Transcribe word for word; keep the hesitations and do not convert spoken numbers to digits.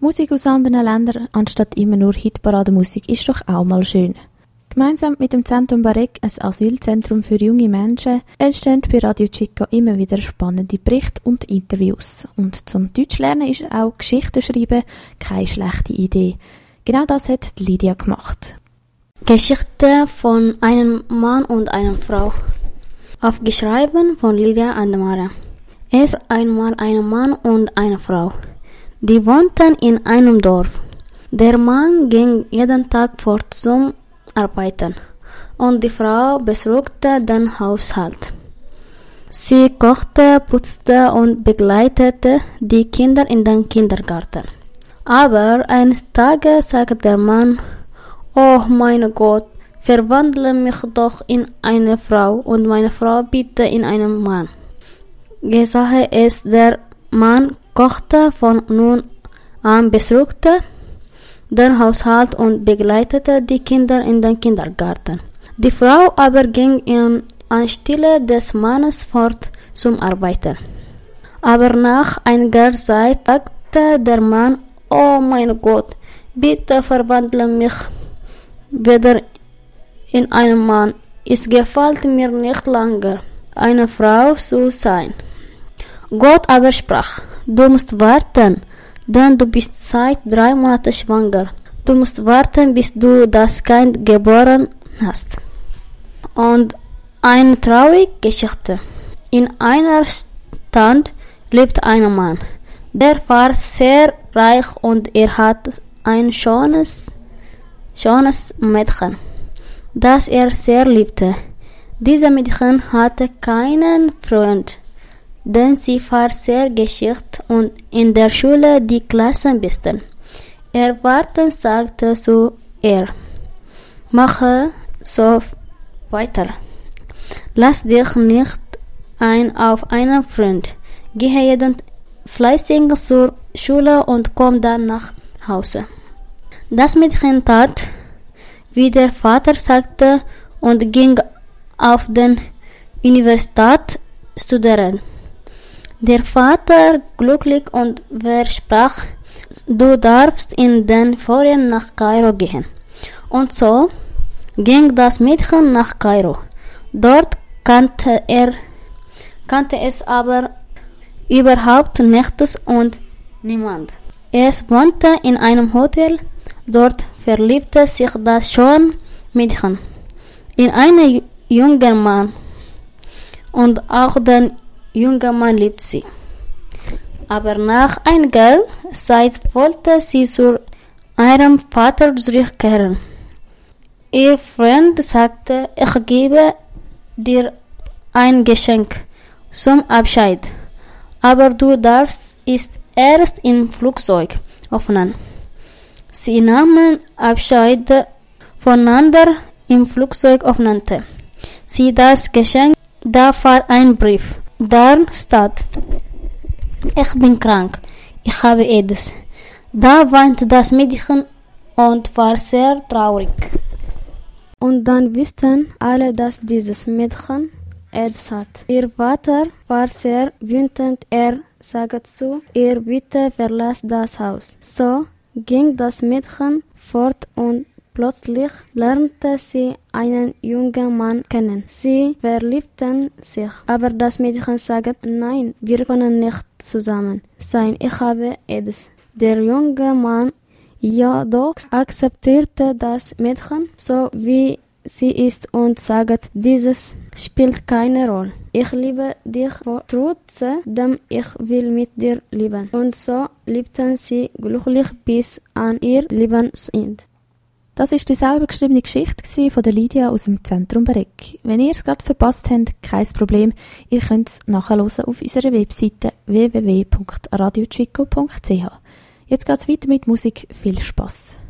Musik aus anderen Ländern anstatt immer nur Hitparadenmusik ist doch auch mal schön. Gemeinsam mit dem Zentrum Barek, ein Asylzentrum für junge Menschen, entstehen bei Radio Chico immer wieder spannende Berichte und Interviews. Und zum Deutschlernen ist auch Geschichten schreiben keine schlechte Idee. Genau das hat Lydia gemacht. Geschichte von einem Mann und einer Frau. Aufgeschrieben von Lydia Andemare. Es ist einmal ein Mann und eine Frau. Die wohnten in einem Dorf. Der Mann ging jeden Tag fort zum Arbeiten und die Frau besorgte den Haushalt. Sie kochte, putzte und begleitete die Kinder in den Kindergarten. Aber eines Tages sagte der Mann: Oh mein Gott, verwandle mich doch in eine Frau und meine Frau bitte in einen Mann. Gesache es, der Mann kochte von nun an, besorgte den Haushalt und begleitete die Kinder in den Kindergarten. Die Frau aber ging in anstelle des Mannes fort zum Arbeiten. Aber nach einiger Zeit sagte der Mann: Oh mein Gott, bitte verwandle mich wieder in einen Mann. Es gefällt mir nicht länger, eine Frau zu sein. Gott aber sprach: Du musst warten, denn du bist seit drei Monaten schwanger. Du musst warten, bis du das Kind geboren hast. Und eine traurige Geschichte. In einer Stadt lebt ein Mann. Der war sehr reich und er hat ein schönes, schönes Mädchen, das er sehr liebte. Dieses Mädchen hatte keinen Freund, denn sie war sehr geschickt und in der Schule die Klassenbeste. Erwarten sagte zu ihr: Mache so weiter. Lass dich nicht ein auf einen Freund. Gehe jeden fleißig zur Schule und komm dann nach Hause. Das Mädchen tat, wie der Vater sagte, und ging auf den Universität studieren. Der Vater glücklich und versprach: Du darfst in den Ferien nach Kairo gehen. Und so ging das Mädchen nach Kairo. Dort kannte er, kannte es aber überhaupt nichts und niemand. Es wohnte in einem Hotel. Dort verliebte sich das schöne Mädchen in einen jungen Mann. Und auch den jungen Mann liebt sie. Aber nach einiger Zeit wollte sie zu ihrem Vater zurückkehren. Ihr Freund sagte: Ich gebe dir ein Geschenk zum Abschied, aber du darfst es erst im Flugzeug öffnen. Sie nahmen Abschied voneinander im Flugzeug öffnete sie das Geschenk. Da war ein Brief. Da stand: Ich bin krank, ich habe AIDS. Da weinte das Mädchen und war sehr traurig. Und dann wussten alle, dass dieses Mädchen AIDS hat. Ihr Vater war sehr wütend. Er sagte zu ihr: Bitte verlass das Haus. So ging das Mädchen fort und plötzlich lernte sie einen jungen Mann kennen. Sie verliebten sich, aber das Mädchen sagte: Nein, wir können nicht zusammen sein, ich habe AIDS. Der junge Mann jedoch akzeptierte das Mädchen, so wie sie ist, und sagte: Dieses spielt keine Rolle. Ich liebe dich trotzdem, ich will mit dir leben. Und so lebten sie glücklich bis an ihr Lebensende. Das war die selber geschriebene Geschichte von der Lydia aus dem Zentrum Barek. Wenn ihr es gerade verpasst habt, kein Problem. Ihr könnt es nachhören auf unserer Webseite w w w punkt radio chico punkt c h. Jetzt geht es weiter mit Musik. Viel Spass!